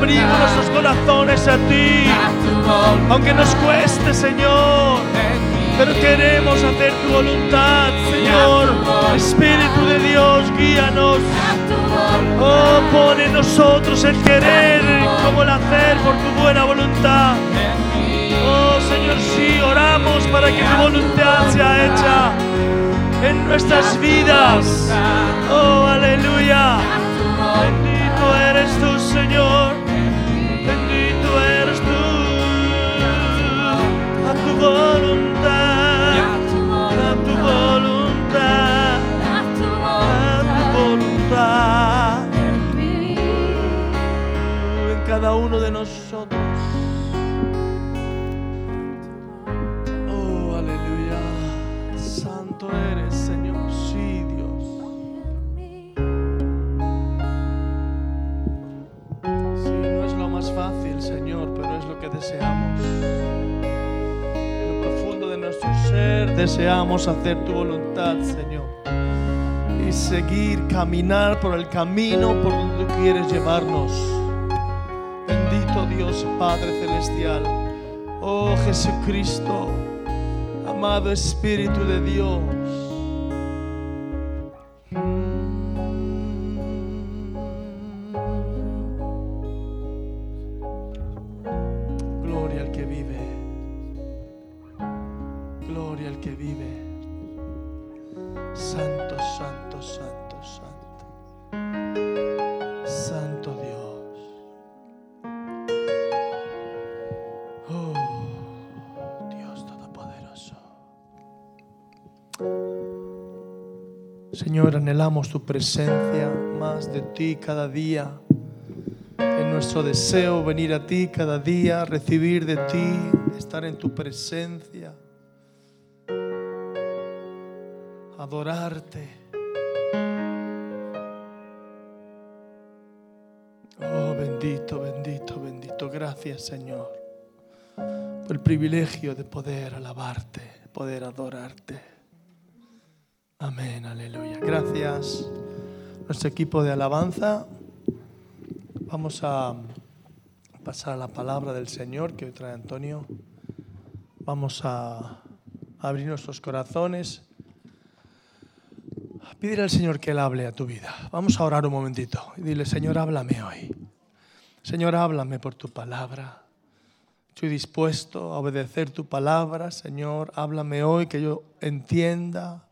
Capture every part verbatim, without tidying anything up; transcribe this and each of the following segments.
abrimos nuestros corazones a ti, aunque nos cueste, Señor, pero queremos hacer tu voluntad, Señor. Espíritu de Dios, guíanos. Oh, pone en nosotros el querer como el hacer por tu buena voluntad. Oh, Señor, sí, oramos para que tu voluntad sea hecha en nuestras vidas. Oh, aleluya. Bendito eres tú, Señor. Bendito eres tú. A tu voluntad, a tu voluntad, a tu voluntad en cada uno de nosotros. Oh, aleluya. Santo eres, Señor. Sí, Dios. Sí, no es lo más fácil, Señor, pero es lo que deseamos. En lo profundo de nuestro ser deseamos hacer tu voluntad, Señor, y seguir, caminar por el camino por donde tú quieres llevarnos. Bendito Dios Padre Celestial. Oh Jesucristo, amado Espíritu de Dios. Gloria al que vive. Gloria al que vive. Santo, santo, santo, santo. Santo Dios. Oh, Dios Todopoderoso. Señor, anhelamos tu presencia, más de ti cada día. Es nuestro deseo venir a ti cada día, recibir de ti, estar en tu presencia, adorarte. Oh, bendito, bendito, bendito. Gracias, Señor, por el privilegio de poder alabarte, poder adorarte. Amén, aleluya. Gracias, nuestro equipo de alabanza. Vamos a pasar a la palabra del Señor que hoy trae Antonio. Vamos a abrir nuestros corazones. Pídele al Señor que Él hable a tu vida. Vamos a orar un momentito y dile: Señor, háblame hoy. Señor, háblame por tu palabra. Estoy dispuesto a obedecer tu palabra. Señor, háblame hoy, que yo entienda.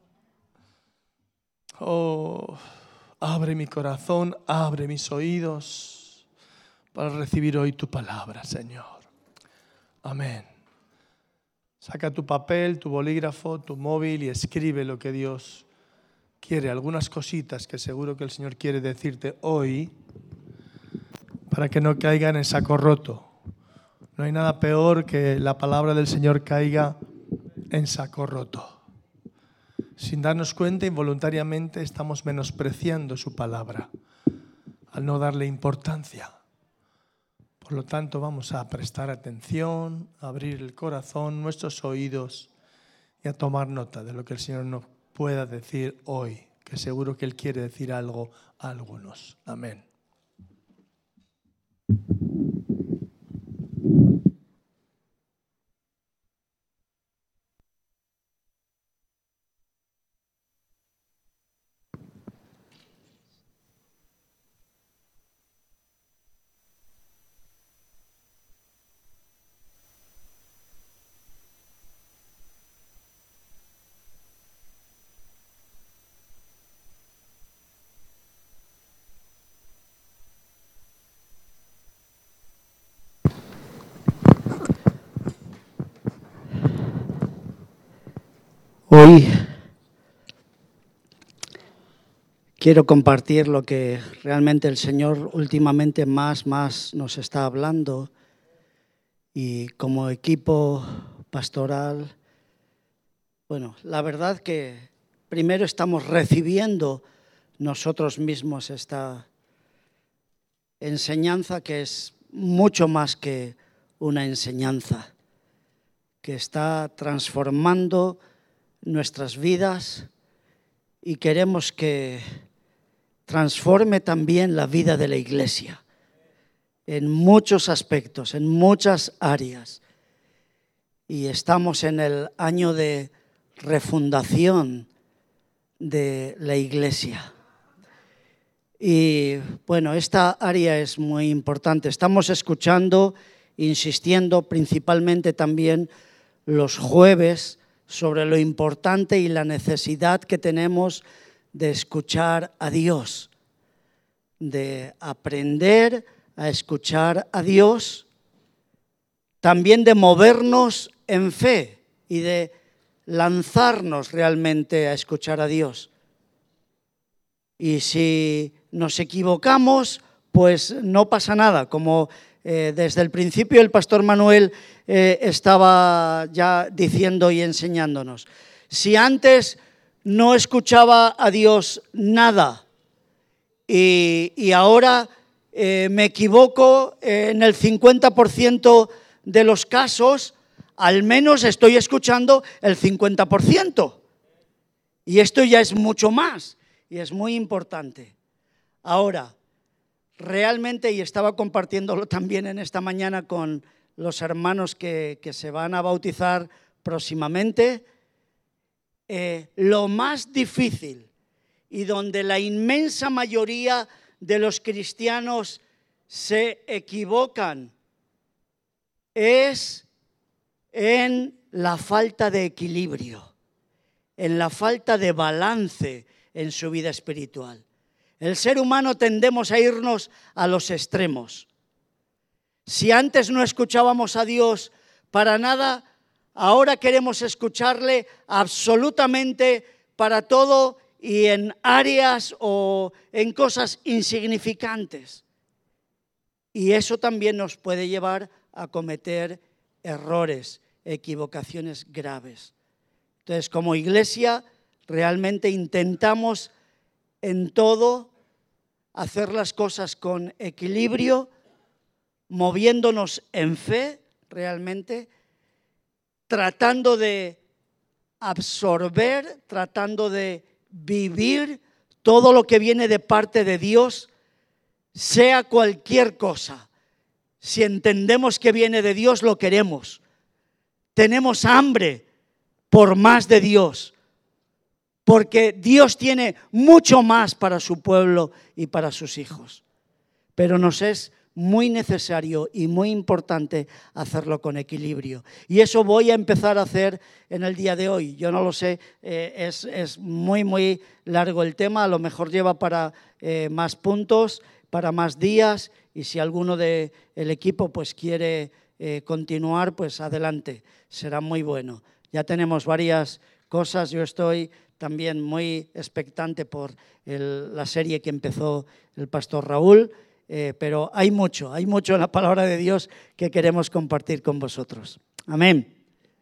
Oh, abre mi corazón, abre mis oídos para recibir hoy tu palabra, Señor. Amén. Saca tu papel, tu bolígrafo, tu móvil y escribe lo que Dios quiere. Algunas cositas que seguro que el Señor quiere decirte hoy para que no caigan en saco roto. No hay nada peor que la palabra del Señor caiga en saco roto. Sin darnos cuenta, involuntariamente estamos menospreciando su palabra al no darle importancia. Por lo tanto, vamos a prestar atención, a abrir el corazón, nuestros oídos y a tomar nota de lo que el Señor nos pueda decir hoy, que seguro que Él quiere decir algo a algunos. Amén. Hoy quiero compartir lo que realmente el Señor últimamente más, más nos está hablando, y como equipo pastoral, bueno, la verdad que primero estamos recibiendo nosotros mismos esta enseñanza que es mucho más que una enseñanza, que está transformando nuestras vidas y queremos que transforme también la vida de la iglesia. en muchos aspectos, en muchas áreas. Y estamos en el año de refundación de la Iglesia. Y bueno, esta área es muy importante. Estamos escuchando, insistiendo principalmente también los jueves sobre lo importante y la necesidad que tenemos de escuchar a Dios, de aprender a escuchar a Dios, también de movernos en fe y de lanzarnos realmente a escuchar a Dios. Y si nos equivocamos, pues no pasa nada. Como eh, desde el principio el pastor Manuel eh, estaba ya diciendo y enseñándonos. Si antes no escuchaba a Dios nada y, y ahora eh, me equivoco en el cincuenta por ciento de los casos, al menos estoy escuchando el cincuenta por ciento. Y esto ya es mucho más y es muy importante. Ahora, realmente, y estaba compartiéndolo también en esta mañana con los hermanos que, que se van a bautizar próximamente, eh, lo más difícil y donde la inmensa mayoría de los cristianos se equivocan es en la falta de equilibrio, en la falta de balance en su vida espiritual. El ser humano tendemos a irnos a los extremos. Si antes no escuchábamos a Dios para nada, ahora queremos escucharle absolutamente para todo y en áreas o en cosas insignificantes. Y eso también nos puede llevar a cometer errores, equivocaciones graves. Entonces, como iglesia, realmente intentamos en todo hacer las cosas con equilibrio, moviéndonos en fe, realmente, tratando de absorber, tratando de vivir todo lo que viene de parte de Dios, sea cualquier cosa. Si entendemos que viene de Dios, lo queremos. Tenemos hambre por más de Dios, porque Dios tiene mucho más para su pueblo y para sus hijos. Pero nos es muy necesario y muy importante hacerlo con equilibrio. Y eso voy a empezar a hacer en el día de hoy. Yo no lo sé, eh, es, es muy, muy largo el tema. A lo mejor lleva para eh, más puntos, para más días. Y si alguno del equipo pues quiere eh, continuar, pues adelante. Será muy bueno. Ya tenemos varias cosas. Yo estoy también muy expectante por el, la serie que empezó el pastor Raúl. Eh, pero hay mucho, hay mucho en la palabra de Dios que queremos compartir con vosotros. Amén.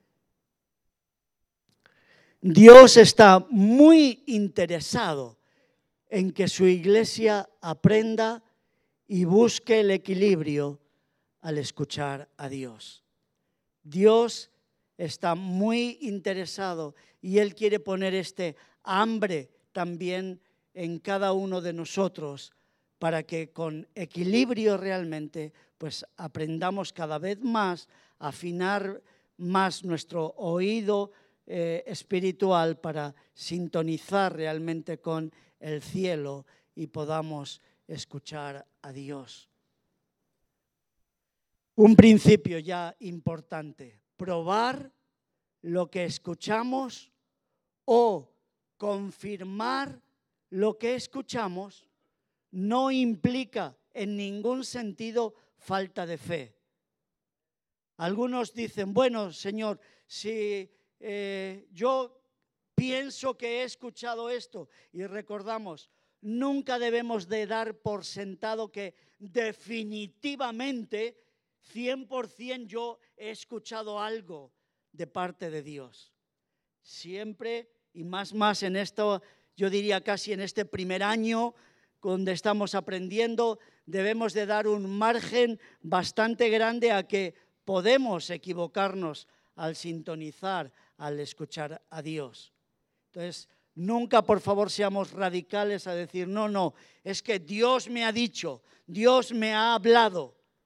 Dios está muy interesado en que su iglesia aprenda y busque el equilibrio al escuchar a Dios. Dios está muy interesado y Él quiere poner este hambre también en cada uno de nosotros, para que con equilibrio realmente pues aprendamos cada vez más a afinar más nuestro oído eh, espiritual para sintonizar realmente con el cielo y podamos escuchar a Dios. Un principio ya importante: probar lo que escuchamos o confirmar lo que escuchamos no implica en ningún sentido falta de fe. Algunos dicen, bueno, Señor, si eh, yo pienso que he escuchado esto, y recordamos, nunca debemos de dar por sentado que definitivamente cien por ciento yo he escuchado algo de parte de Dios. Siempre, y más más en esto, yo diría casi en este primer año, donde estamos aprendiendo, debemos de dar un margen bastante grande a que podemos equivocarnos al sintonizar, al escuchar a Dios. Entonces, nunca, por favor, seamos radicales a decir, no, no, es que Dios me ha dicho, Dios me ha hablado.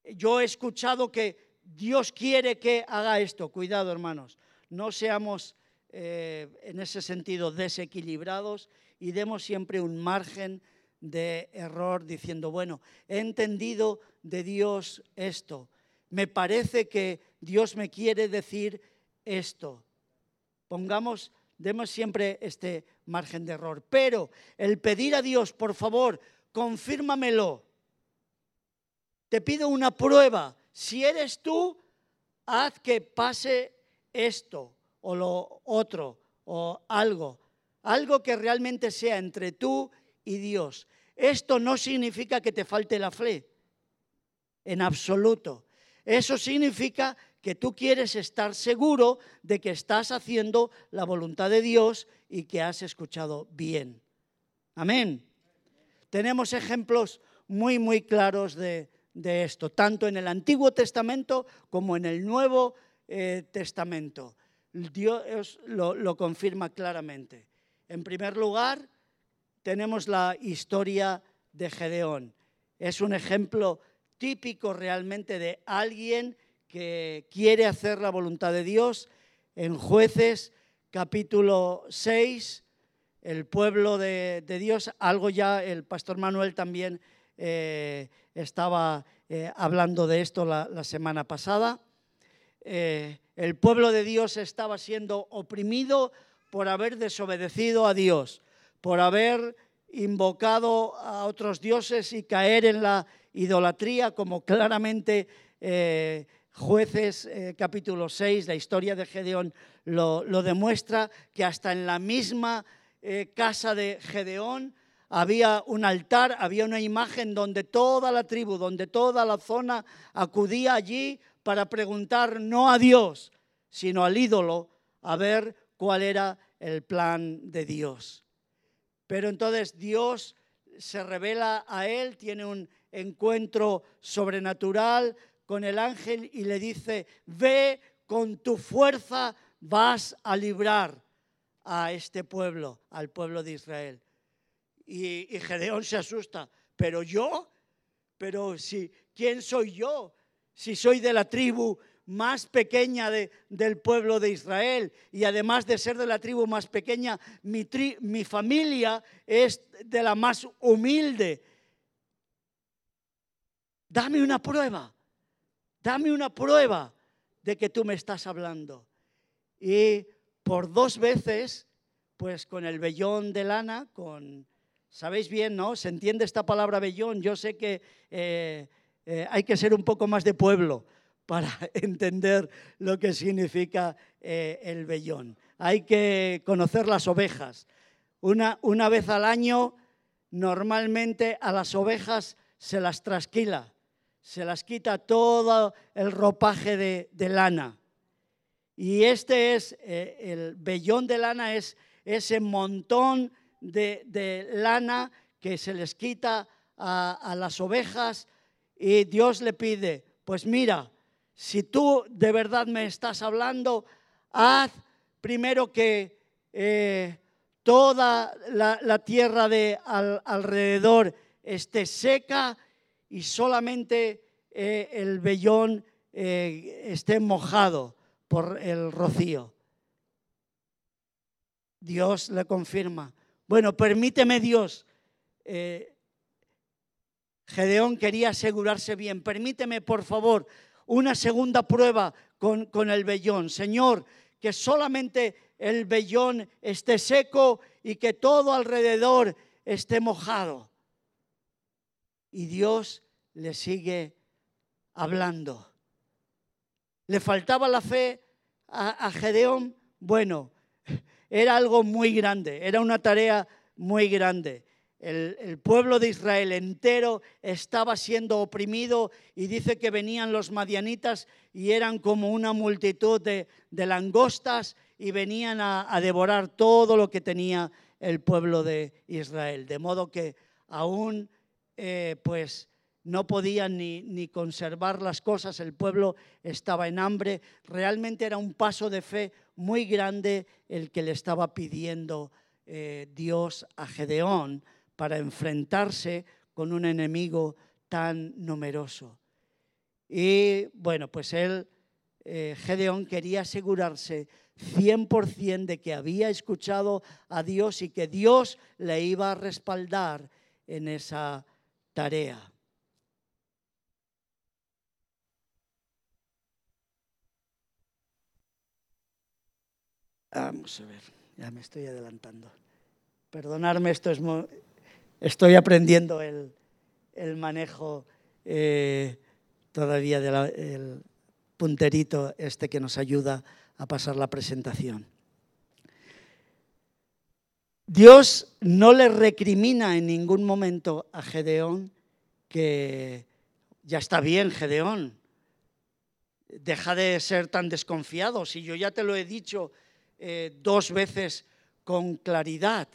yo he escuchado que Dios quiere que haga esto. Cuidado, hermanos, no seamos eh, en ese sentido desequilibrados y demos siempre un margen de error diciendo, bueno, he entendido de Dios esto, me parece que Dios me quiere decir esto. Pongamos, demos siempre este margen de error, pero el pedir a Dios, por favor, confírmamelo. Te pido una prueba. Si eres tú, haz que pase esto o lo otro o algo. Algo que realmente sea entre tú y Dios. Esto no significa que te falte la fe, en absoluto. Eso significa que tú quieres estar seguro de que estás haciendo la voluntad de Dios y que has escuchado bien. Amén. Tenemos ejemplos muy, muy claros de, de esto, tanto en el Antiguo Testamento como en el Nuevo eh, Testamento. Dios lo, lo confirma claramente. En primer lugar, tenemos la historia de Gedeón. Es un ejemplo típico realmente de alguien que quiere hacer la voluntad de Dios. En Jueces capítulo seis, el pueblo de, de Dios, algo ya el pastor Manuel también eh, estaba eh, hablando de esto la, la semana pasada. Eh, el pueblo de Dios estaba siendo oprimido por haber desobedecido a Dios, por haber invocado a otros dioses y caer en la idolatría, como claramente eh, Jueces eh, capítulo seis, la historia de Gedeón lo, lo demuestra, que hasta en la misma eh, casa de Gedeón había un altar, había una imagen donde toda la tribu, donde toda la zona acudía allí para preguntar no a Dios, sino al ídolo, a ver cuál era el plan de Dios. Pero entonces Dios se revela a él, tiene un encuentro sobrenatural con el ángel y le dice, ve con tu fuerza, vas a librar a este pueblo, al pueblo de Israel. Y, y Gedeón se asusta, pero yo, pero si, ¿quién soy yo? Si soy de la tribu más pequeña de, del pueblo de Israel y además de ser de la tribu más pequeña, mi, tri, mi familia es de la más humilde. Dame una prueba, dame una prueba de que tú me estás hablando. Y por dos veces, pues con el vellón de lana, con, sabéis bien, ¿no? Se entiende esta palabra vellón. Yo sé que eh, eh, hay que ser un poco más de pueblo para entender lo que significa eh, el vellón. Hay que conocer las ovejas. Una, una vez al año, normalmente a las ovejas se las trasquila, se las quita todo el ropaje de, de lana. Y este es, eh, el vellón de lana es ese montón de, de lana que se les quita a, a las ovejas y Dios le pide, pues mira, si tú de verdad me estás hablando, haz primero que eh, toda la, la tierra de al, alrededor esté seca y solamente eh, el vellón eh, esté mojado por el rocío. Dios le confirma. Bueno, permíteme Dios. Eh, Gedeón quería asegurarse bien. Permíteme, por favor, una segunda prueba con, con el vellón. Señor, que solamente el vellón esté seco y que todo alrededor esté mojado. Y Dios le sigue hablando. ¿Le faltaba la fe a, a Gedeón? Bueno, era algo muy grande, era una tarea muy grande. El, el pueblo de Israel entero estaba siendo oprimido y dice que venían los madianitas y eran como una multitud de, de langostas y venían a, a devorar todo lo que tenía el pueblo de Israel. De modo que aún eh, pues no podían ni, ni conservar las cosas, el pueblo estaba en hambre. Realmente era un paso de fe muy grande el que le estaba pidiendo eh, Dios a Gedeón para enfrentarse con un enemigo tan numeroso. Y bueno, pues él, eh, Gedeón, quería asegurarse cien por ciento de que había escuchado a Dios y que Dios le iba a respaldar en esa tarea. Vamos a ver, ya me estoy adelantando. Perdonadme, esto es muy, estoy aprendiendo el, el manejo eh, todavía del punterito este que nos ayuda a pasar la presentación. Dios no le recrimina en ningún momento a Gedeón que ya está bien, Gedeón, deja de ser tan desconfiado, si yo ya te lo he dicho eh, dos veces con claridad.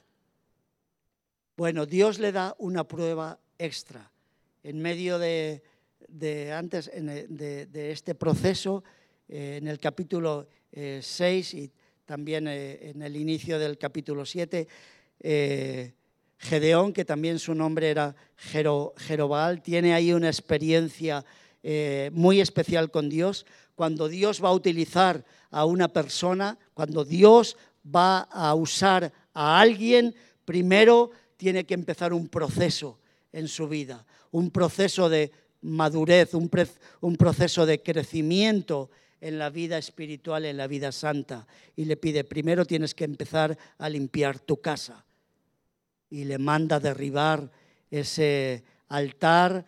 Bueno, Dios le da una prueba extra. En medio de, de antes de, de este proceso, eh, en el capítulo eh, seis y también eh, en el inicio del capítulo siete, eh, Gedeón, que también su nombre era Jero, Jerobal, tiene ahí una experiencia eh, muy especial con Dios. Cuando Dios va a utilizar a una persona, cuando Dios va a usar a alguien, primero tiene que empezar un proceso en su vida, un proceso de madurez, un, pre, un proceso de crecimiento en la vida espiritual, en la vida santa. Y le pide, primero tienes que empezar a limpiar tu casa. Y le manda derribar ese altar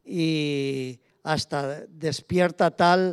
y hasta despierta tal,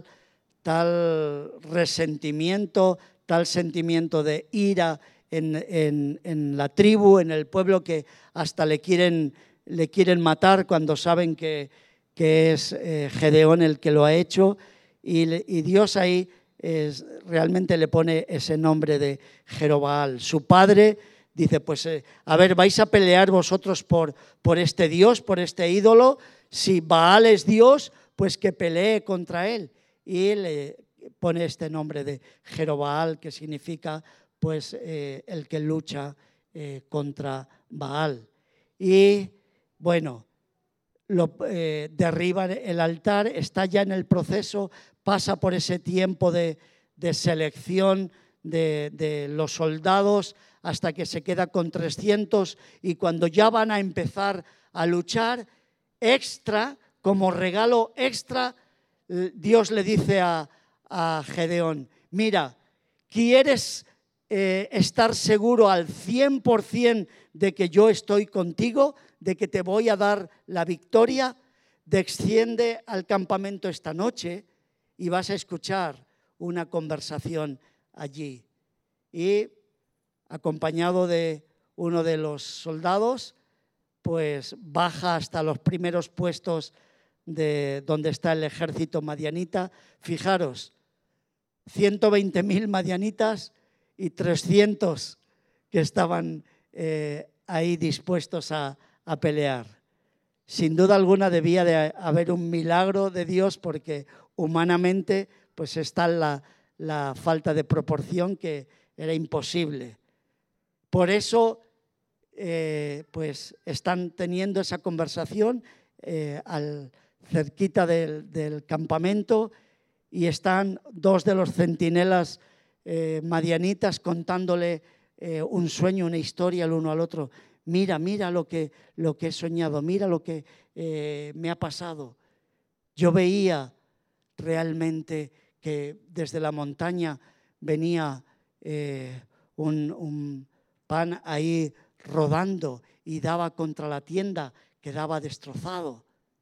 tal resentimiento, tal sentimiento de ira en, en, en la tribu, en el pueblo, que hasta le quieren, le quieren matar cuando saben que, que es eh, Gedeón el que lo ha hecho. Y, y Dios ahí es, realmente le pone ese nombre de Jerobal. Su padre dice, pues eh, a ver, vais a pelear vosotros por, por este Dios, por este ídolo. Si Baal es Dios, pues que pelee contra él. Y le pone este nombre de Jerobal, que significa pues eh, el que lucha eh, contra Baal. Y bueno, lo, eh, derriban el altar, está ya en el proceso, pasa por ese tiempo de, de selección de, de los soldados hasta que se queda con trescientos, y cuando ya van a empezar a luchar, extra, como regalo extra, Dios le dice a, a Gedeón, mira, ¿quieres eh, estar seguro al cien por ciento de que yo estoy contigo, de que te voy a dar la victoria? Desciende al campamento esta noche y vas a escuchar una conversación allí. Y acompañado de uno de los soldados, pues baja hasta los primeros puestos de donde está el ejército madianita. Fijaros, ciento veinte mil madianitas y trescientos que estaban eh, ahí dispuestos a, a pelear. Sin duda alguna debía de haber un milagro de Dios, porque humanamente pues está la, la falta de proporción, que era imposible. Por eso eh, pues están teniendo esa conversación eh, al, cerquita del, del campamento, y están dos de los centinelas eh, madianitas contándole eh, un sueño, una historia el uno al otro. Mira, mira lo que, lo que he soñado, mira lo que eh, me ha pasado. Yo veía realmente que desde la montaña venía eh, un, un pan ahí rodando y daba contra la tienda, quedaba destrozado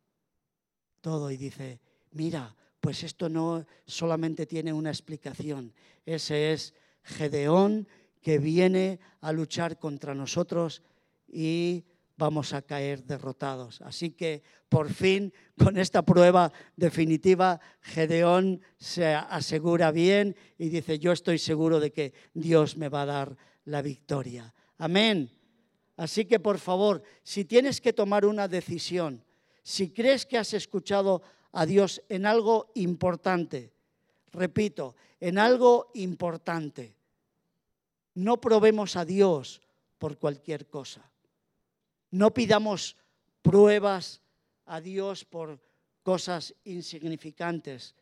todo. Y dice, mira, pues esto no solamente tiene una explicación. Ese es Gedeón, que viene a luchar contra nosotros y vamos a caer derrotados. Así que por fin, con esta prueba definitiva, Gedeón se asegura bien y dice, yo estoy seguro de que Dios me va a dar la victoria. Amén. Así que por favor, si tienes que tomar una decisión, si crees que has escuchado a Dios en algo importante, repito, en algo importante, no probemos a Dios por cualquier cosa. No pidamos pruebas a Dios por cosas insignificantes.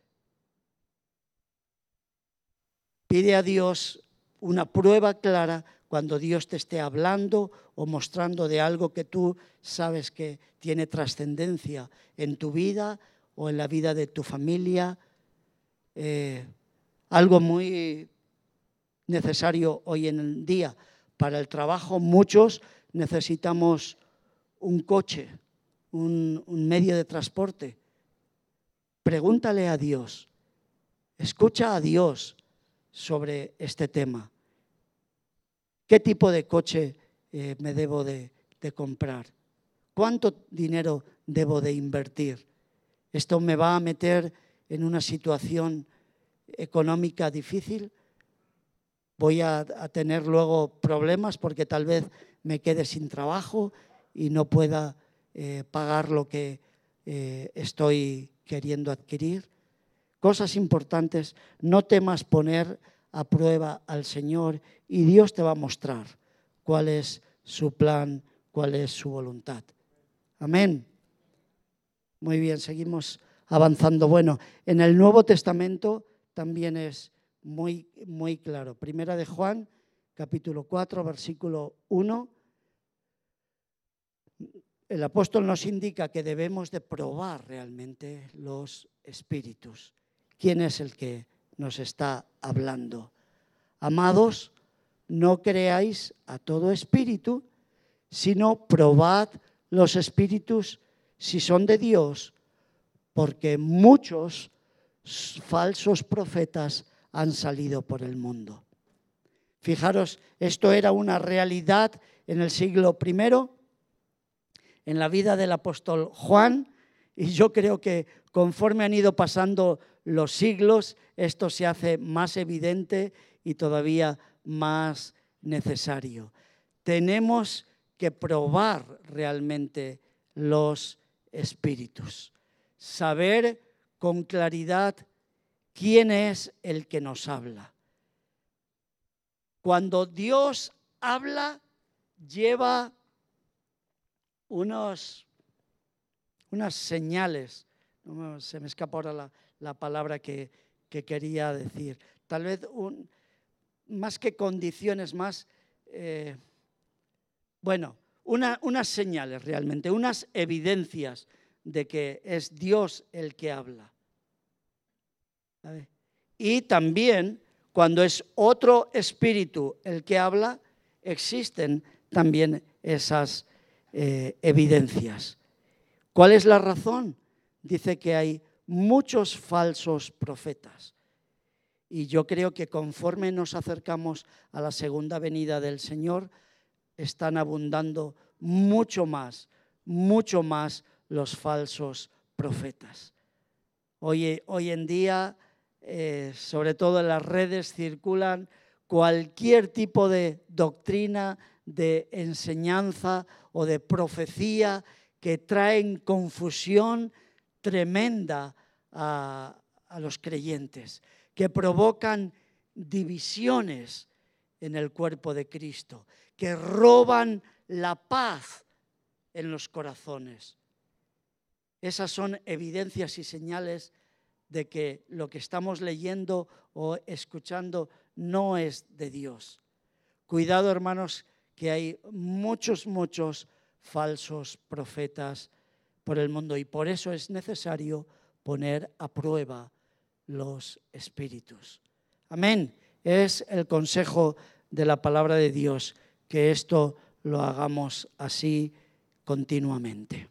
Pide a Dios una prueba clara cuando Dios te esté hablando o mostrando de algo que tú sabes que tiene trascendencia en tu vida o en la vida de tu familia. Eh, algo muy necesario hoy en día para el trabajo. Muchos necesitamos un coche, un, un medio de transporte. Pregúntale a Dios, escucha a Dios sobre este tema. ¿Qué tipo de coche eh, me debo de, de comprar? ¿Cuánto dinero debo de invertir? ¿Esto me va a meter en una situación económica difícil? ¿Voy a, a tener luego problemas porque tal vez me quede sin trabajo y no pueda eh, pagar lo que eh, estoy queriendo adquirir? Cosas importantes. No temas poner a prueba al Señor y Dios te va a mostrar cuál es su plan, cuál es su voluntad. Amén. Muy bien, seguimos avanzando. Bueno, en el Nuevo Testamento también es muy, muy claro. Primera de Juan, capítulo cuatro, versículo uno. El apóstol nos indica que debemos de probar realmente los espíritus. ¿Quién es el que nos está hablando? Amados, no creáis a todo espíritu, sino probad los espíritus si son de Dios, porque muchos falsos profetas han salido por el mundo. Fijaros, esto era una realidad en el siglo primero, en la vida del apóstol Juan, y yo creo que conforme han ido pasando los siglos, esto se hace más evidente y todavía más necesario. Tenemos que probar realmente los espíritus, saber con claridad quién es el que nos habla. Cuando Dios habla, lleva unos, unas señales. No, se me escapa ahora la, la palabra que, que quería decir. Tal vez un, más que condiciones, más, eh, bueno, una, unas señales realmente, unas evidencias de que es Dios el que habla. ¿Sabe? Y también, cuando es otro espíritu el que habla, existen también esas eh, evidencias. ¿Cuál es la razón? Dice que hay muchos falsos profetas. Y yo creo que conforme nos acercamos a la segunda venida del Señor, están abundando mucho más, mucho más los falsos profetas. Hoy, hoy en día, eh, sobre todo en las redes, circulan cualquier tipo de doctrina, de enseñanza o de profecía que traen confusión tremenda a, a los creyentes, que provocan divisiones en el cuerpo de Cristo, que roban la paz en los corazones. Esas son evidencias y señales de que lo que estamos leyendo o escuchando no es de Dios. Cuidado, hermanos, que hay muchos, muchos falsos profetas por el mundo y por eso es necesario poner a prueba los espíritus. Amén. Es el consejo de la palabra de Dios, que esto lo hagamos así continuamente.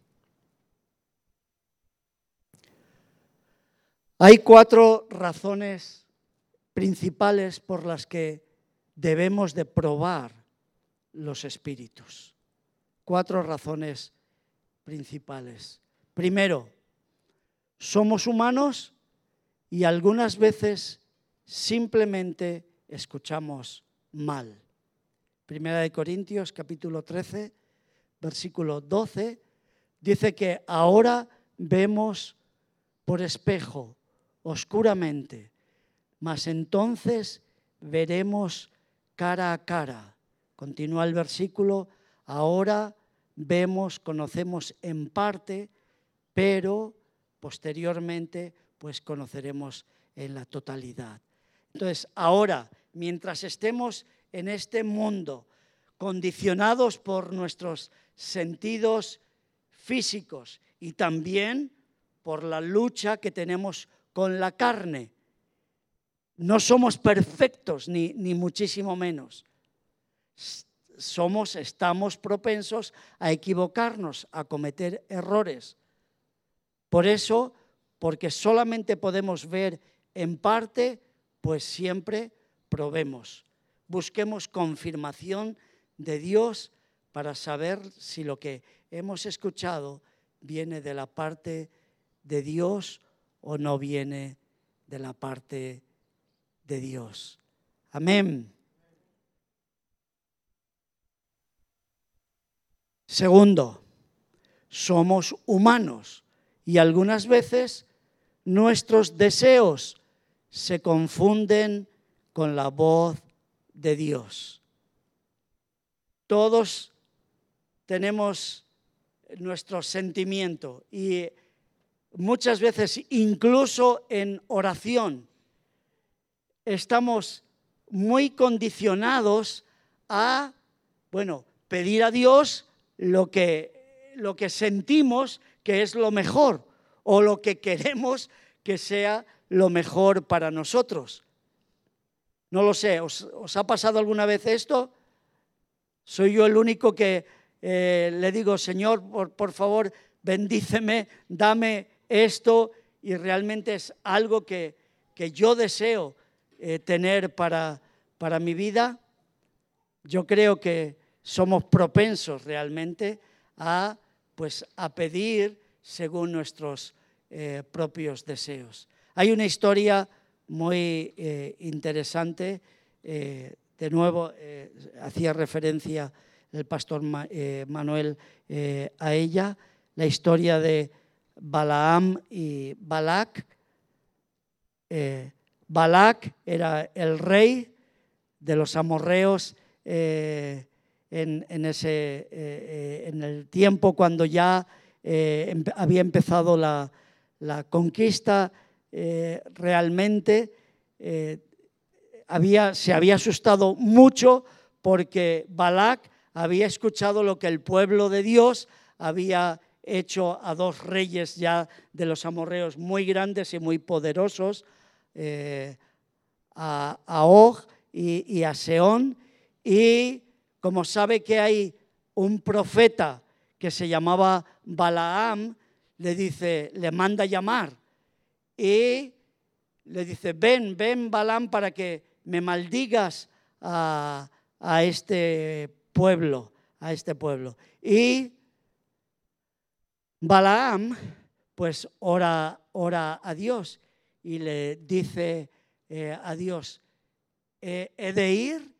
Hay cuatro razones principales por las que debemos de probar los espíritus. Cuatro razones principales. Primero, somos humanos y algunas veces simplemente escuchamos mal. Primera de Corintios, capítulo trece, versículo doce, dice que ahora vemos por espejo, oscuramente, mas entonces veremos cara a cara. Continúa el versículo, ahora vemos, conocemos en parte, pero posteriormente pues conoceremos en la totalidad. Entonces, ahora, mientras estemos en este mundo, condicionados por nuestros sentidos físicos y también por la lucha que tenemos con la carne, no somos perfectos, ni, ni muchísimo menos. Somos, estamos propensos a equivocarnos, a cometer errores. Por eso, porque solamente podemos ver en parte, pues siempre probemos. Busquemos confirmación de Dios para saber si lo que hemos escuchado viene de la parte de Dios o no viene de la parte de Dios. Amén. Segundo, somos humanos y algunas veces nuestros deseos se confunden con la voz de Dios. Todos tenemos nuestro sentimiento y muchas veces, incluso en oración, estamos muy condicionados a, bueno, pedir a Dios lo que, lo que sentimos que es lo mejor o lo que queremos que sea lo mejor para nosotros. No lo sé, ¿os, os ha pasado alguna vez esto? ¿Soy yo el único que eh, le digo, Señor, por, por favor, bendíceme, dame esto? Y realmente es algo que, que yo deseo eh, tener para, para mi vida. Yo creo que somos propensos realmente a, pues, a pedir según nuestros eh, propios deseos. Hay una historia muy eh, interesante, eh, de nuevo eh, hacía referencia el pastor Ma, eh, Manuel eh, a ella, la historia de Balaam y Balac. Eh, Balac era el rey de los amorreos eh, en, en, ese, eh, en el tiempo cuando ya eh, había empezado la, la conquista. Eh, realmente eh, había, se había asustado mucho porque Balac había escuchado lo que el pueblo de Dios había hecho a dos reyes ya de los amorreos muy grandes y muy poderosos, eh, a, a Og y, y a Seón. Y como sabe que hay un profeta que se llamaba Balaam, le dice, le manda llamar y le dice, ven, ven Balaam para que me maldigas a, a este pueblo, a este pueblo. Y Balaam pues ora, ora a Dios y le dice eh, a Dios, eh, he de ir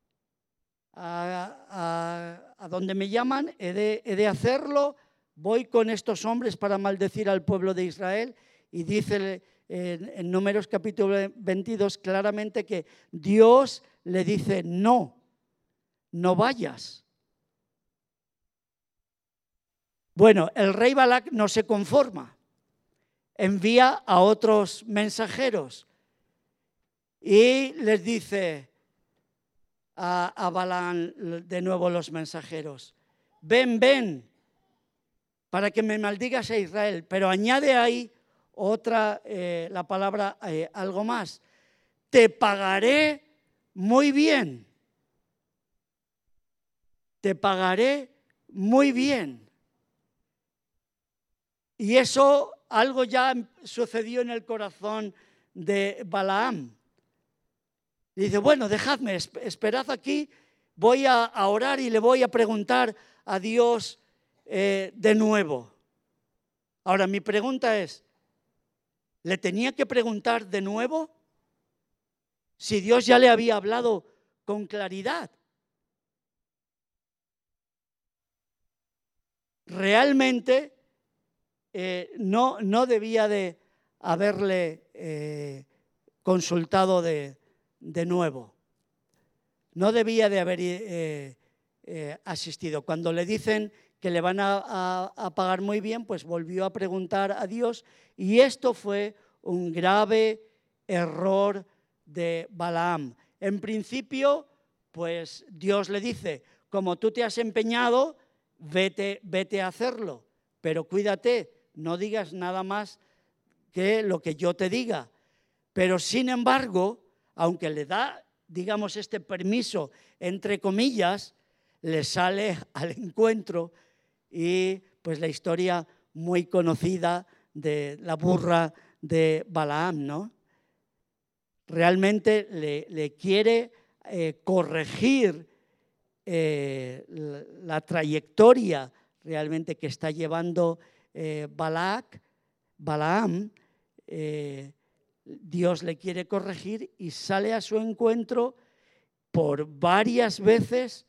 a, a, a donde me llaman, he de, he de hacerlo, voy con estos hombres para maldecir al pueblo de Israel. Y dice en, en Números capítulo veintidós claramente que Dios le dice, no, no vayas. Bueno, el rey Balac no se conforma, envía a otros mensajeros y les dice a, a Balaam de nuevo los mensajeros, ven, ven, para que me maldigas a Israel, pero añade ahí otra, eh, la palabra, eh, algo más, te pagaré muy bien, te pagaré muy bien. Y eso, algo ya sucedió en el corazón de Balaam. Y dice, bueno, dejadme, esperad aquí, voy a, a orar y le voy a preguntar a Dios eh, de nuevo. Ahora, mi pregunta es, ¿le tenía que preguntar de nuevo? Si Dios ya le había hablado con claridad. Realmente eh, no, no debía de haberle eh, consultado de, de nuevo. No debía de haber eh, eh, asistido. Cuando le dicen que le van a, a, a pagar muy bien, pues volvió a preguntar a Dios, y esto fue un grave error de Balaam. En principio, pues Dios le dice, como tú te has empeñado, vete, vete a hacerlo, pero cuídate, no digas nada más que lo que yo te diga. Pero sin embargo, aunque le da, digamos, este permiso, entre comillas, le sale al encuentro y pues la historia muy conocida de la burra de Balaam, ¿no? Realmente le, le quiere eh, corregir eh, la, la trayectoria realmente que está llevando eh, Balac, Balaam. Eh, Dios le quiere corregir y sale a su encuentro por varias veces.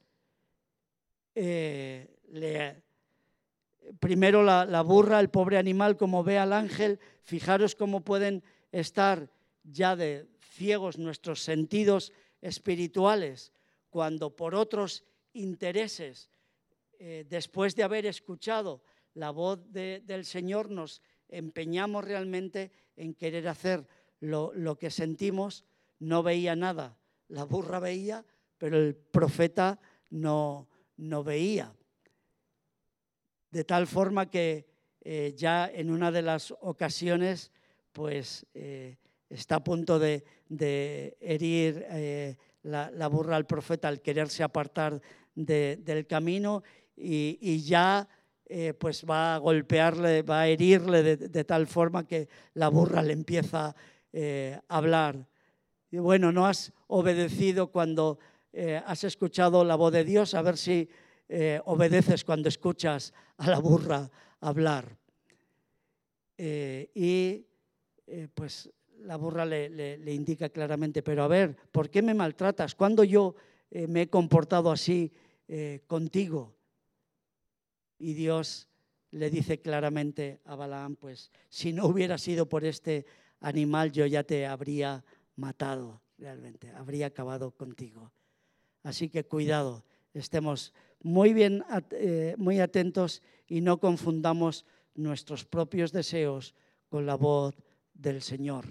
Eh, le, primero la, la burra, el pobre animal, como ve al ángel, fijaros cómo pueden estar ya de ciegos nuestros sentidos espirituales, cuando por otros intereses, eh, después de haber escuchado la voz de, del Señor, nos empeñamos realmente en querer hacer lo, lo que sentimos. No veía nada, la burra veía, pero el profeta no, no veía. De tal forma que eh, ya en una de las ocasiones, pues eh, está a punto de, de herir eh, la, la burra al profeta al quererse apartar de, del camino, y, y ya eh, pues va a golpearle, va a herirle de, de tal forma que la burra le empieza eh, a hablar. Y bueno, no has obedecido cuando eh, has escuchado la voz de Dios, a ver si eh, obedeces cuando escuchas a la burra hablar. Eh, y eh, pues la burra le, le, le indica claramente, pero a ver, ¿por qué me maltratas? ¿Cuándo yo eh, me he comportado así eh, contigo? Y Dios le dice claramente a Balaam, pues si no hubiera sido por este animal, yo ya te habría matado realmente, habría acabado contigo. Así que cuidado, estemos muy bien, eh, muy atentos y no confundamos nuestros propios deseos con la voz del Señor.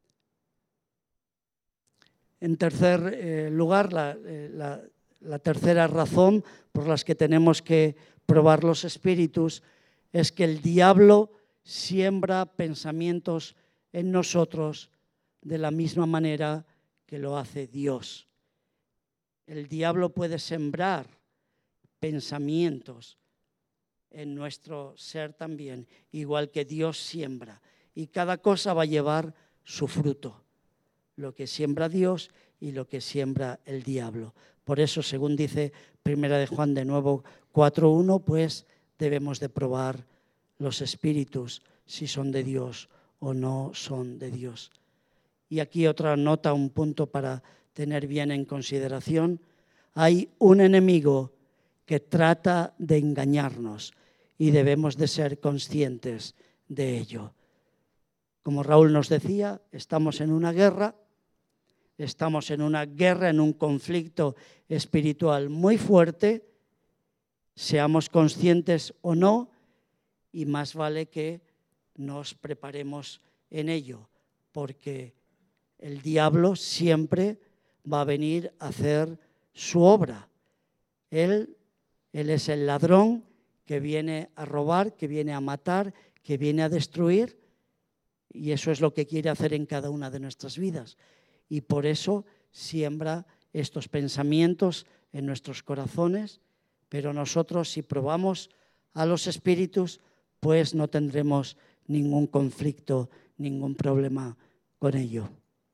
En tercer eh, lugar, la, eh, la, la tercera razón por la que tenemos que probar los espíritus es que el diablo siembra pensamientos en nosotros de la misma manera que lo hace Dios. El diablo puede sembrar pensamientos en nuestro ser también, igual que Dios siembra. Y cada cosa va a llevar su fruto, lo que siembra Dios y lo que siembra el diablo. Por eso, según dice Primera de Juan de nuevo cuatro uno, pues debemos de probar los espíritus si son de Dios o no son de Dios. Y aquí otra nota, un punto para tener bien en consideración. Hay un enemigo que trata de engañarnos y debemos de ser conscientes de ello. Como Raúl nos decía, estamos en una guerra, estamos en una guerra, en un conflicto espiritual muy fuerte, seamos conscientes o no, y más vale que nos preparemos en ello, porque el diablo siempre va a venir a hacer su obra. Él, él es el ladrón que viene a robar, que viene a matar, que viene a destruir, y eso es lo que quiere hacer en cada una de nuestras vidas. Y por eso siembra estos pensamientos en nuestros corazones, pero nosotros, si probamos a los espíritus, pues no tendremos ningún conflicto, ningún problema con ello.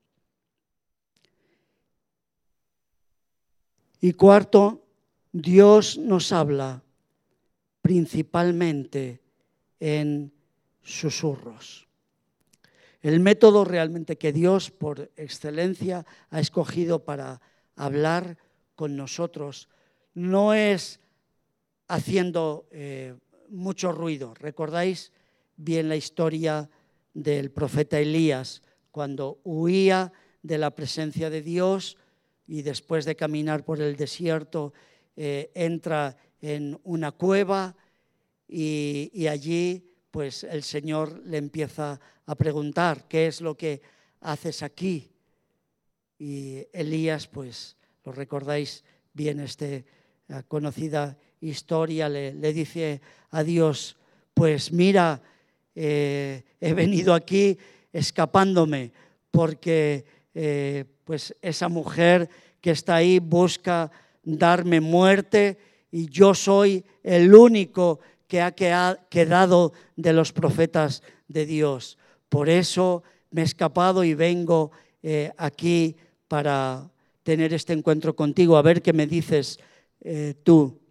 Y cuarto, Dios nos habla principalmente en susurros. El método realmente que Dios, por excelencia, ha escogido para hablar con nosotros no es haciendo eh, mucho ruido. ¿Recordáis bien la historia del profeta Elías, cuando huía de la presencia de Dios y después de caminar por el desierto eh, entra en una cueva y, y allí pues el Señor le empieza a preguntar, ¿qué es lo que haces aquí? Y Elías, pues lo recordáis bien, esta conocida historia, le, le dice a Dios, pues mira, eh, he venido aquí escapándome porque eh, pues esa mujer que está ahí busca darme muerte y yo soy el único que ha quedado de los profetas de Dios. Por eso me he escapado y vengo eh, aquí para tener este encuentro contigo, a ver qué me dices eh, tú.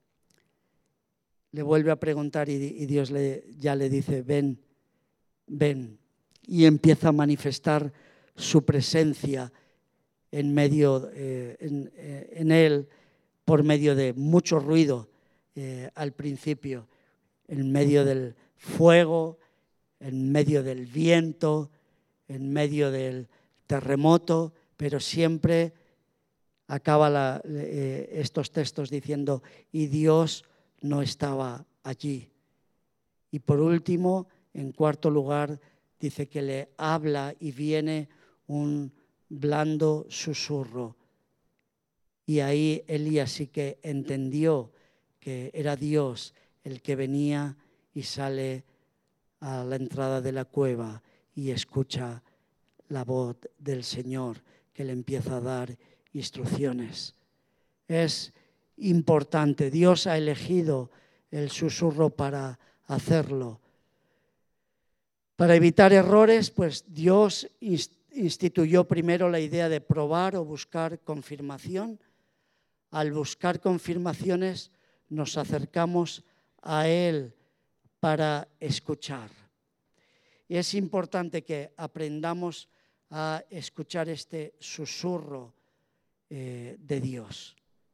Le vuelve a preguntar y, y Dios le, ya le dice, ven, ven. Y empieza a manifestar su presencia en medio, eh, en, eh, en él, por medio de mucho ruido eh, al principio, en medio del fuego, en medio del viento, en medio del terremoto, pero siempre acaba la, eh, estos textos diciendo, y Dios no estaba allí. Y por último, en cuarto lugar, dice que le habla y viene un blando susurro. Y ahí Elías sí que entendió que era Dios el que venía y sale a la entrada de la cueva y escucha la voz del Señor que le empieza a dar instrucciones. Es importante, Dios ha elegido el susurro para hacerlo. Para evitar errores, pues Dios instituyó primero la idea de probar o buscar confirmación. Al buscar confirmaciones nos acercamos a Él para escuchar. Y es importante que aprendamos a escuchar este susurro eh, de Dios.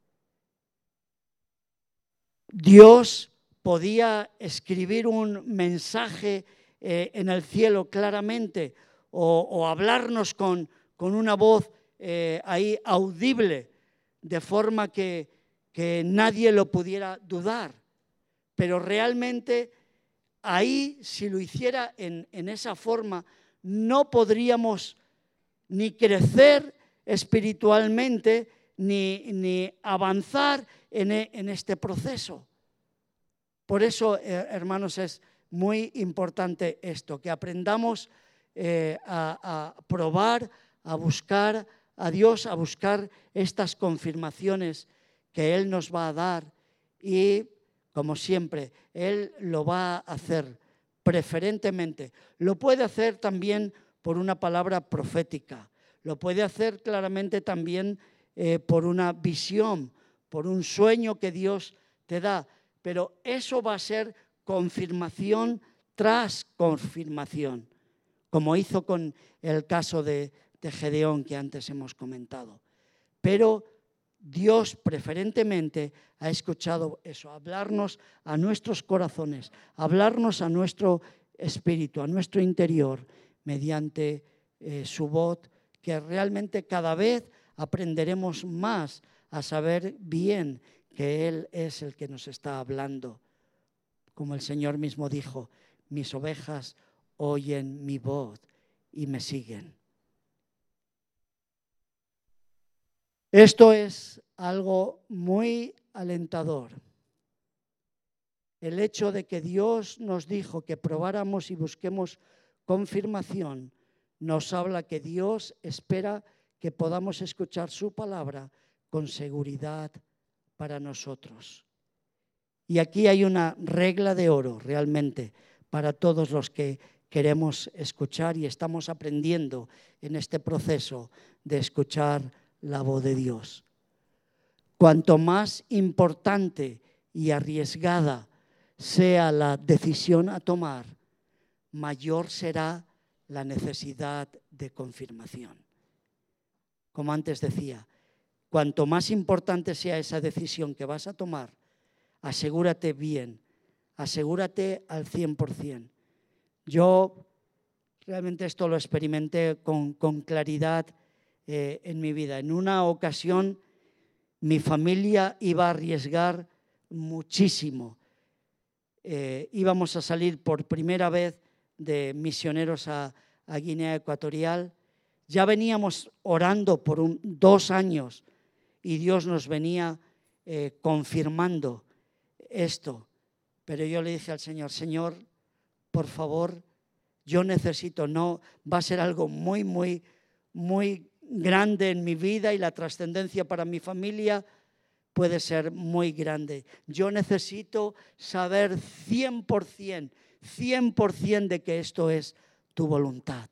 Dios podía escribir un mensaje eh, en el cielo claramente o, o hablarnos con, con una voz eh, ahí audible, de forma que, que nadie lo pudiera dudar. Pero realmente ahí, si lo hiciera en, en esa forma, no podríamos ni crecer espiritualmente, ni, ni avanzar en, en este proceso. Por eso, eh, hermanos, es muy importante esto, que aprendamos eh, a, a probar, a buscar a Dios, a buscar estas confirmaciones que Él nos va a dar y, como siempre, Él lo va a hacer preferentemente. Lo puede hacer también por una palabra profética, lo puede hacer claramente también eh, por una visión, por un sueño que Dios te da, pero eso va a ser confirmación tras confirmación, como hizo con el caso de de Gedeón que antes hemos comentado. Pero Dios preferentemente ha escuchado eso, hablarnos a nuestros corazones, hablarnos a nuestro espíritu, a nuestro interior, mediante eh, su voz, que realmente cada vez aprenderemos más a saber bien que Él es el que nos está hablando. Como el Señor mismo dijo, mis ovejas oyen mi voz y me siguen. Esto es algo muy alentador. El hecho de que Dios nos dijo que probáramos y busquemos confirmación nos habla que Dios espera que podamos escuchar su palabra con seguridad para nosotros. Y aquí hay una regla de oro realmente para todos los que queremos escuchar y estamos aprendiendo en este proceso de escuchar la voz de Dios. Cuanto más importante y arriesgada sea la decisión a tomar, mayor será la necesidad de confirmación. Como antes decía, cuanto más importante sea esa decisión que vas a tomar, asegúrate bien, asegúrate al cien por ciento. Yo realmente esto lo experimenté con, con claridad eh, en mi vida. En una ocasión mi familia iba a arriesgar muchísimo. eh, íbamos a salir por primera vez de misioneros a, a Guinea Ecuatorial. Ya veníamos orando por un, dos años y Dios nos venía eh, confirmando esto. Pero yo le dije al Señor, Señor, por favor, yo necesito, no, va a ser algo muy, muy, muy grande en mi vida y la trascendencia para mi familia puede ser muy grande. Yo necesito saber cien por ciento, cien por ciento de que esto es tu voluntad.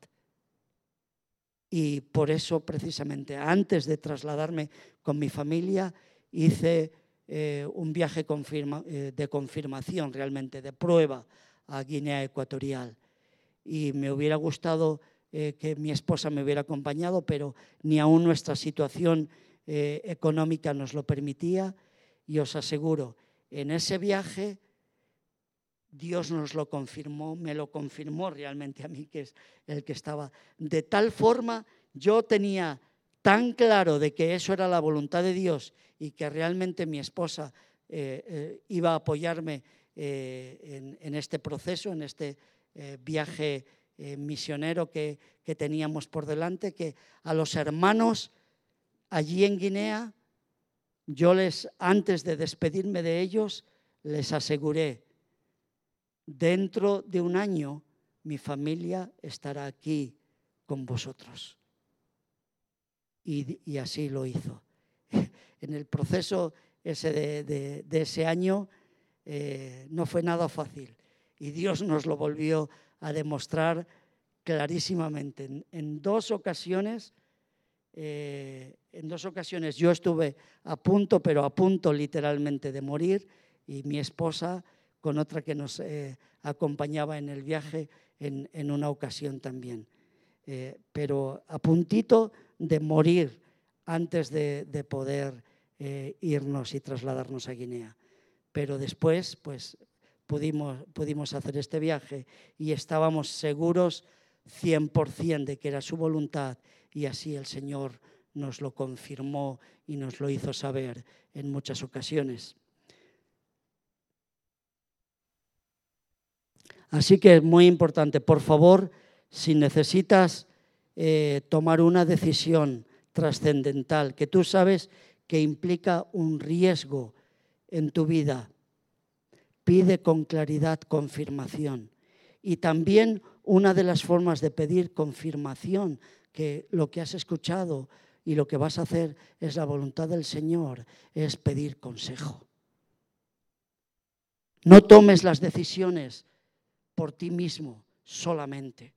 Y por eso, precisamente, antes de trasladarme con mi familia, hice eh, un viaje confirma, eh, de confirmación, realmente, de prueba a Guinea Ecuatorial. Y me hubiera gustado eh, que mi esposa me hubiera acompañado, pero ni aún nuestra situación eh, económica nos lo permitía. Y os aseguro, en ese viaje Dios nos lo confirmó, me lo confirmó realmente a mí, que es el que estaba. De tal forma, yo tenía tan claro de que eso era la voluntad de Dios y que realmente mi esposa eh, eh, iba a apoyarme eh, en, en este proceso, en este eh, viaje eh, misionero que, que teníamos por delante, que a los hermanos allí en Guinea, yo les, antes de despedirme de ellos, les aseguré, dentro de un año mi familia estará aquí con vosotros. Y, y así lo hizo. En el proceso ese de, de, de ese año eh, no fue nada fácil. Y Dios nos lo volvió a demostrar clarísimamente. En, en dos ocasiones, eh, en dos ocasiones yo estuve a punto, pero a punto literalmente de morir, y mi esposa con otra que nos eh, acompañaba en el viaje en, en una ocasión también. Eh, pero a puntito de morir antes de, de poder eh, irnos y trasladarnos a Guinea. Pero después, pues, pudimos, pudimos hacer este viaje y estábamos seguros cien por ciento de que era su voluntad, y así el Señor nos lo confirmó y nos lo hizo saber en muchas ocasiones. Así que es muy importante, por favor, si necesitas eh, tomar una decisión trascendental que tú sabes que implica un riesgo en tu vida, pide con claridad confirmación. Y también una de las formas de pedir confirmación, que lo que has escuchado y lo que vas a hacer es la voluntad del Señor, es pedir consejo. No tomes las decisiones por ti mismo solamente.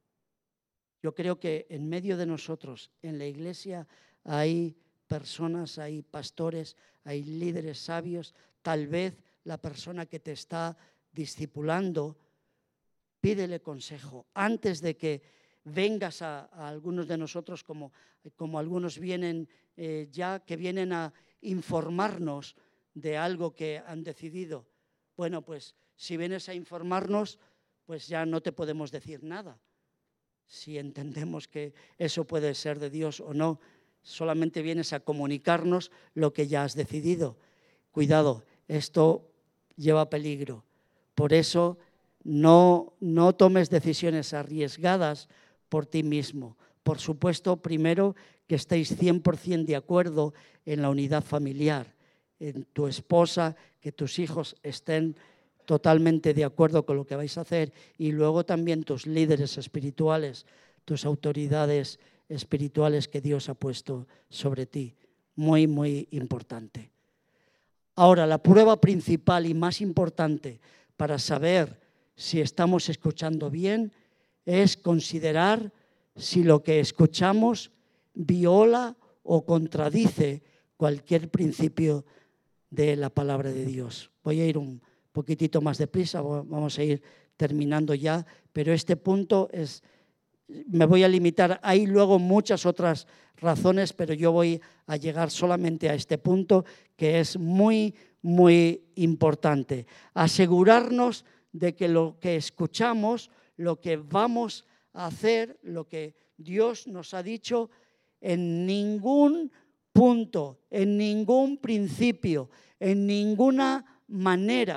Yo creo que en medio de nosotros, en la iglesia, hay personas, hay pastores, hay líderes sabios. Tal vez la persona que te está discipulando, pídele consejo antes de que vengas a, a algunos de nosotros, como, como algunos vienen eh, ya, que vienen a informarnos de algo que han decidido. Bueno, pues si vienes a informarnos, pues ya no te podemos decir nada. Si entendemos que eso puede ser de Dios o no, solamente vienes a comunicarnos lo que ya has decidido. Cuidado, esto lleva peligro. Por eso no, no tomes decisiones arriesgadas por ti mismo. Por supuesto, primero, que estéis cien por ciento de acuerdo en la unidad familiar, en tu esposa, que tus hijos estén totalmente de acuerdo con lo que vais a hacer, y luego también tus líderes espirituales, tus autoridades espirituales que Dios ha puesto sobre ti. Muy, muy importante. Ahora, la prueba principal y más importante para saber si estamos escuchando bien es considerar si lo que escuchamos viola o contradice cualquier principio de la palabra de Dios. Voy a ir un poquitito más deprisa, vamos a ir terminando ya, pero este punto es, me voy a limitar, hay luego muchas otras razones, pero yo voy a llegar solamente a este punto que es muy, muy importante. Asegurarnos de que lo que escuchamos, lo que vamos a hacer, lo que Dios nos ha dicho, en ningún punto, en ningún principio, en ninguna manera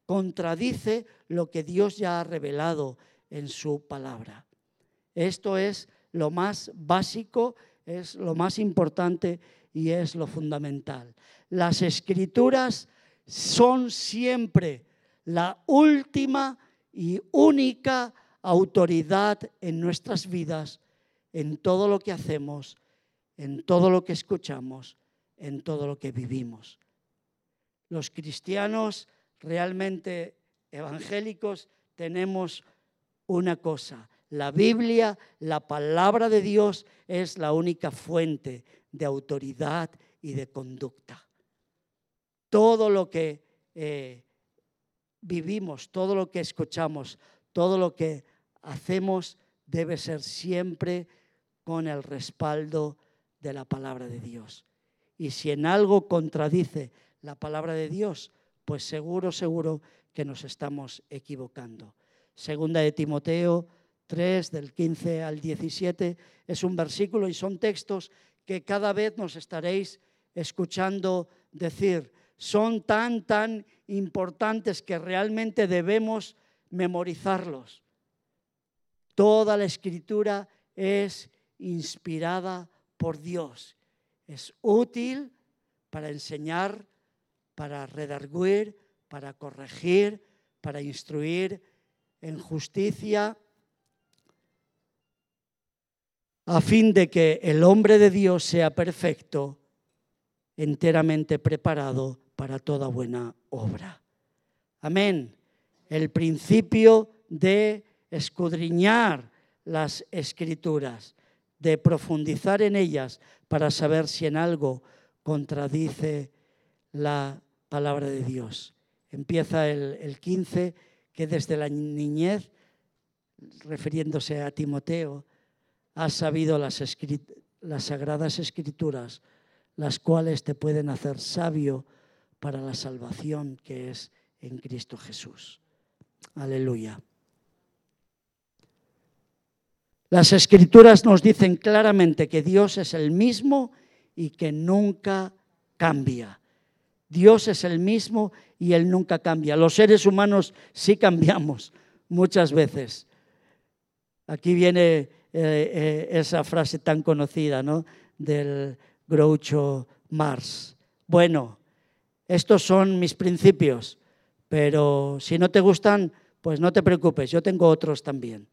contradice lo que Dios ya ha revelado en su palabra. Esto es lo más básico, es lo más importante y es lo fundamental. Las Escrituras son siempre la última y única autoridad en nuestras vidas, en todo lo que hacemos, en todo lo que escuchamos, en todo lo que vivimos. Los cristianos realmente evangélicos tenemos una cosa: la Biblia, la palabra de Dios, es la única fuente de autoridad y de conducta. Todo lo que eh, vivimos, todo lo que escuchamos, todo lo que hacemos debe ser siempre con el respaldo de la palabra de Dios. Y si en algo contradice la palabra de Dios, pues seguro, seguro que nos estamos equivocando. Segunda de Timoteo tres, del quince al diecisiete, es un versículo y son textos que cada vez nos estaréis escuchando decir. Son tan, tan importantes que realmente debemos memorizarlos. Toda la Escritura es inspirada por Dios. Es útil para enseñar, para redarguir, para corregir, para instruir en justicia, a fin de que el hombre de Dios sea perfecto, enteramente preparado para toda buena obra. Amén. El principio de escudriñar las Escrituras, de profundizar en ellas para saber si en algo contradice la palabra de Dios. Empieza el, el quince, que desde la niñez, refiriéndose a Timoteo, has sabido las, escrit- las sagradas Escrituras, las cuales te pueden hacer sabio para la salvación que es en Cristo Jesús. Aleluya. Las Escrituras nos dicen claramente que Dios es el mismo y que nunca cambia. Dios es el mismo y Él nunca cambia. Los seres humanos sí cambiamos muchas veces. Aquí viene eh, eh, esa frase tan conocida, ¿no?, del Groucho Marx. Bueno, estos son mis principios, pero si no te gustan, pues no te preocupes, yo tengo otros también.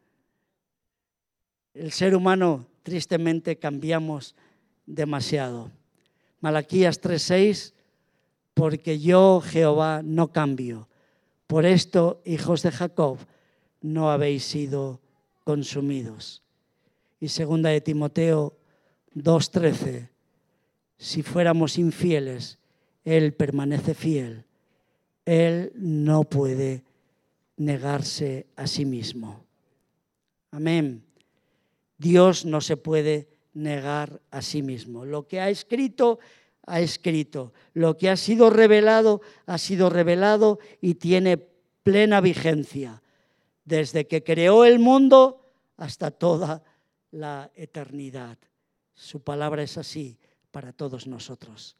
El ser humano, tristemente, cambiamos demasiado. Malaquías tres seis, porque yo, Jehová, no cambio. Por esto, hijos de Jacob, no habéis sido consumidos. Y segunda de Timoteo dos trece, si fuéramos infieles, Él permanece fiel. Él no puede negarse a sí mismo. Amén. Dios no se puede negar a sí mismo. Lo que ha escrito, ha escrito. Lo que ha sido revelado, ha sido revelado y tiene plena vigencia. Desde que creó el mundo hasta toda la eternidad. Su palabra es así para todos nosotros.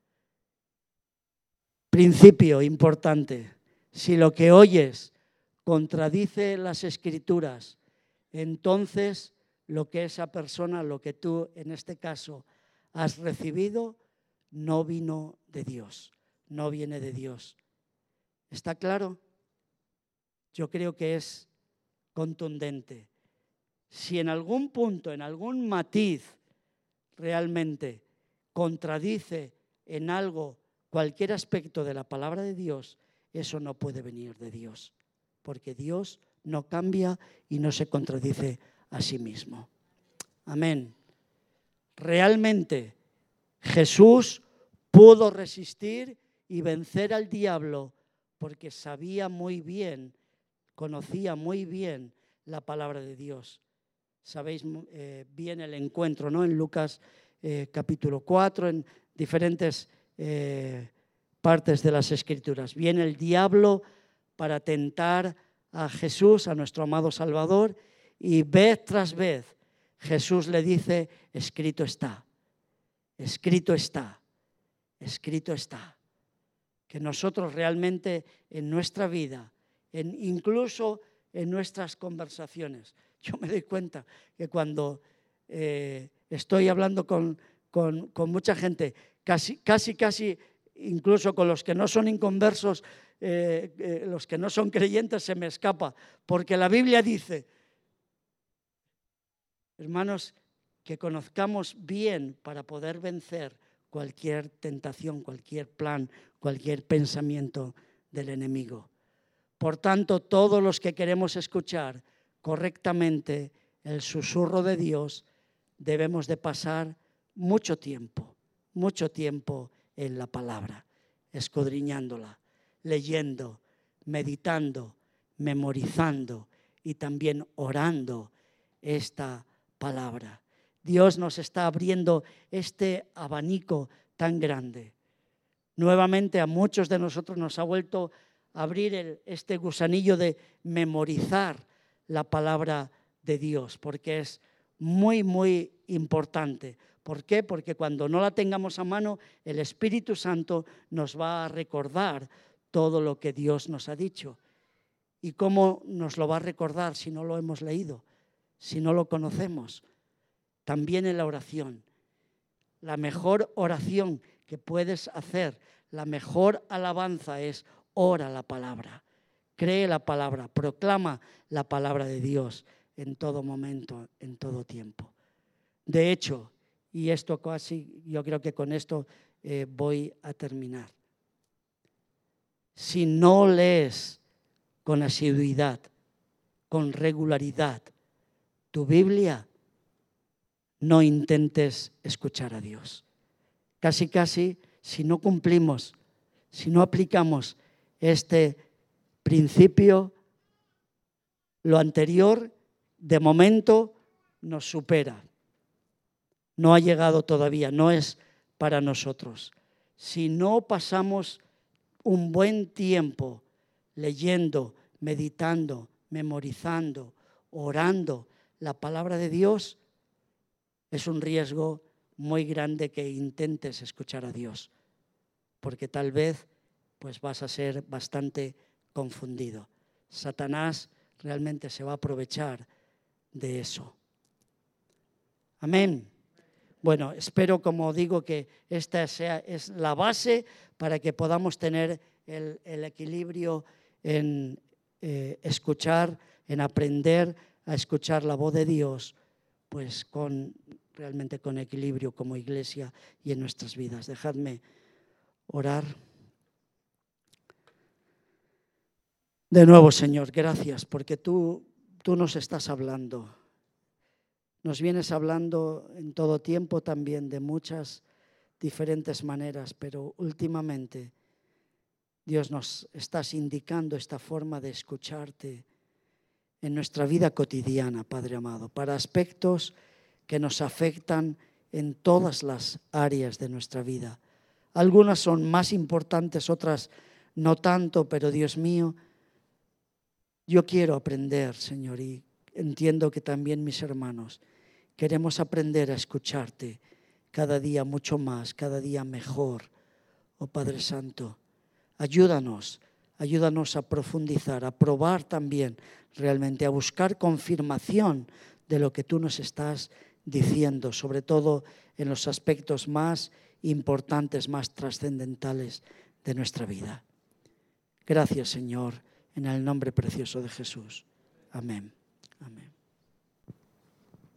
Principio importante. Si lo que oyes contradice las Escrituras, entonces lo que esa persona, lo que tú en este caso has recibido, no vino de Dios, no viene de Dios. ¿Está claro? Yo creo que es contundente. Si en algún punto, en algún matiz, realmente contradice en algo cualquier aspecto de la palabra de Dios, eso no puede venir de Dios, porque Dios no cambia y no se contradice a sí mismo. Amén. Realmente Jesús pudo resistir y vencer al diablo porque sabía muy bien, conocía muy bien la palabra de Dios. Sabéis eh, bien el encuentro, ¿no?, en Lucas eh, capítulo cuatro, en diferentes eh, partes de las Escrituras. Viene el diablo para tentar a Jesús, a nuestro amado Salvador, y vez tras vez Jesús le dice, escrito está, escrito está, escrito está. que nosotros realmente en nuestra vida, en, incluso en nuestras conversaciones, yo me doy cuenta que cuando eh, estoy hablando con, con, con mucha gente, casi, casi, casi, incluso con los que no son inconversos, eh, eh, los que no son creyentes, se me escapa, porque la Biblia dice, hermanos, que conozcamos bien para poder vencer cualquier tentación, cualquier plan, cualquier pensamiento del enemigo. Por tanto, todos los que queremos escuchar correctamente el susurro de Dios, debemos de pasar mucho tiempo, mucho tiempo en la palabra, escudriñándola, leyendo, meditando, memorizando y también orando esta palabra. Dios nos está abriendo este abanico tan grande. Nuevamente a muchos de nosotros nos ha vuelto a abrir el, este gusanillo de memorizar la palabra de Dios, porque es muy, muy importante. ¿Por qué? Porque cuando no la tengamos a mano, el Espíritu Santo nos va a recordar todo lo que Dios nos ha dicho. ¿Y cómo nos lo va a recordar si no lo hemos leído, si no lo conocemos? También en la oración. La mejor oración que puedes hacer, la mejor alabanza es ora la palabra, cree la palabra, proclama la palabra de Dios en todo momento, en todo tiempo. De hecho, y esto casi, yo creo que con esto eh, voy a terminar. Si no lees con asiduidad, con regularidad, tu Biblia, no intentes escuchar a Dios. Casi, casi, si no cumplimos, si no aplicamos este principio, lo anterior, de momento, nos supera. No ha llegado todavía, no es para nosotros. Si no pasamos un buen tiempo leyendo, meditando, memorizando, orando la palabra de Dios, es un riesgo muy grande que intentes escuchar a Dios, porque tal vez pues vas a ser bastante confundido. Satanás realmente se va a aprovechar de eso. Amén. Bueno, espero, como digo, que esta sea es la base para que podamos tener el, el equilibrio en eh, escuchar, en aprender a escuchar la voz de Dios, pues con realmente con equilibrio como iglesia y en nuestras vidas. Dejadme orar. De nuevo, Señor, gracias, porque tú, tú nos estás hablando. Nos vienes hablando en todo tiempo también de muchas diferentes maneras, pero últimamente, Dios, nos estás indicando esta forma de escucharte en nuestra vida cotidiana, Padre amado, para aspectos que nos afectan en todas las áreas de nuestra vida. Algunas son más importantes, otras no tanto, pero Dios mío, yo quiero aprender, Señor, y entiendo que también mis hermanos queremos aprender a escucharte cada día mucho más, cada día mejor. Oh Padre Santo, ayúdanos, ayúdanos a profundizar, a probar también realmente, a buscar confirmación de lo que tú nos estás diciendo, sobre todo en los aspectos más importantes, más trascendentales de nuestra vida. Gracias, Señor, en el nombre precioso de Jesús. Amén. Amén.